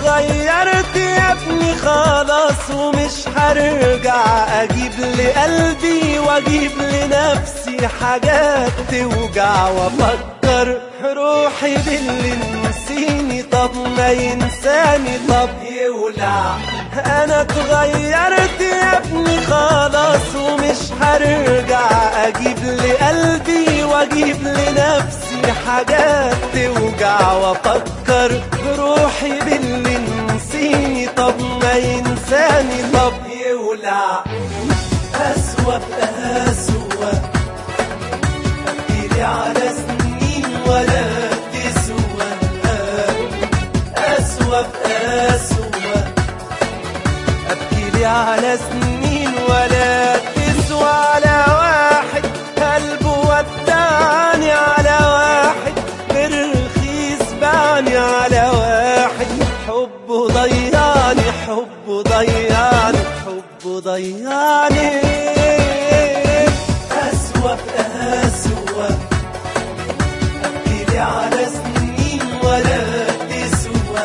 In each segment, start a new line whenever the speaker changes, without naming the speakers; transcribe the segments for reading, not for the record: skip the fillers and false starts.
اتغيرت يا ابني خلاص ومش هرجع اجيب لقلبي واجيب لنفسي حاجات توجع، وافكر روحي باللي نسيني طب ما ينساني طب يولع. انا اتغيرت يا ابني خلاص ومش هرجع اجيب لقلبي واجيب لنفسي حاجات توجع، وافكر روحي باللي نسيني طب ما ينساني طب يولع. أسوأ بأسوأ أبكيلي على سنين ولا تسوى، أسوأ بأسوأ أبكيلي على سنين ولا تسوى، على واحد قلبه ودعني، على واحد برخيص بعني، على واحد حبه ضيعني، حبه ضيعني، حبه ضيعني. أسوأ بأسوأ أبكيلي على سنين ولا تسوى،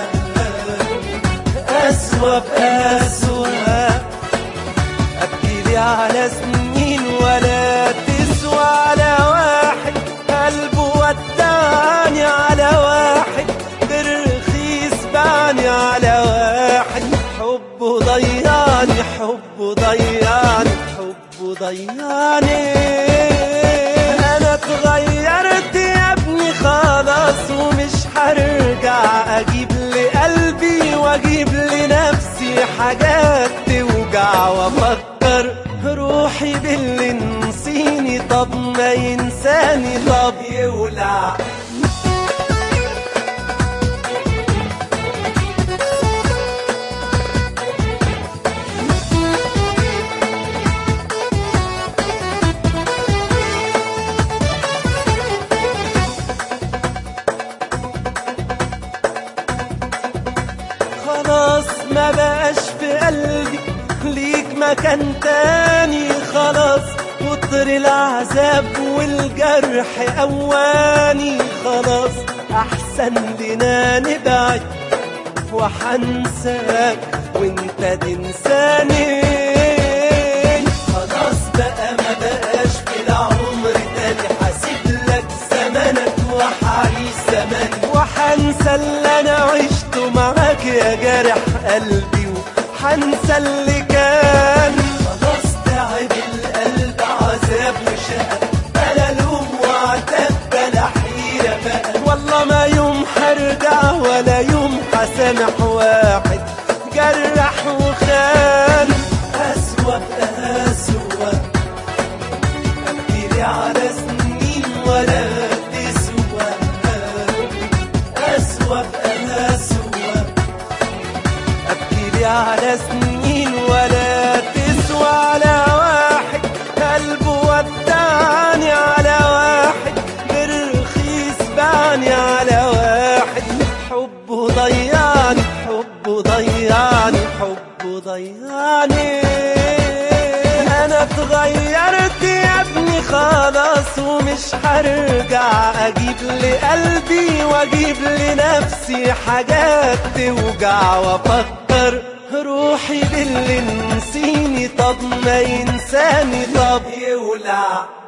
أسوأ بأسوأ أبكيلي على سنين ولا تسوى، على واحد قلبه ودعني، على واحد برخيص بعني، على واحد حبه ضيعني، حبه ضيعني، حبه ضيعني. انا اتغيرت يا ابني خلاص ومش هرجع اجيب لقلبي واجيب لنفسي حاجات توجع، وافكر روحي باللي نسيني طب ما ينساني طب يولع. خلاص ما بقاش في قلبي ليك مكان تاني، خلاص كتر العذاب والجرح أواني، خلاص أحسن لنا نبعد وحنساك وانت تنساني. خلاص بقى ما بقاش في العمر تاني، حاسب لك زمنك وحعيش زمني، وحنسى اللي انا عشته معاك يا جارح قلبي، وحنسى اللي كان. خلاص تعب القلب عذاب وشقى، بلا لوم وعتاب بلا حيرة بقى، والله ما يوم هرجع ولا يوم هسامح واحد جرح وخان. أسوأ بأسوأ أبكيلي على سنين ولا تسوى، أسوأ بأسوأ أبكيلي على سنين ولا تسوى، على واحد قلبه ودعني، على واحد برخيص بعني، على واحد حبه ضيعني، حبه ضيعني، حبه ضيعني. أنا اتغيرت يا ابني خلاص ومش هرجع أجيب لقلبي وأجيب لنفسي حاجات توجع، وأفكر روحي باللي نسيني طب ما ينساني طب يولع.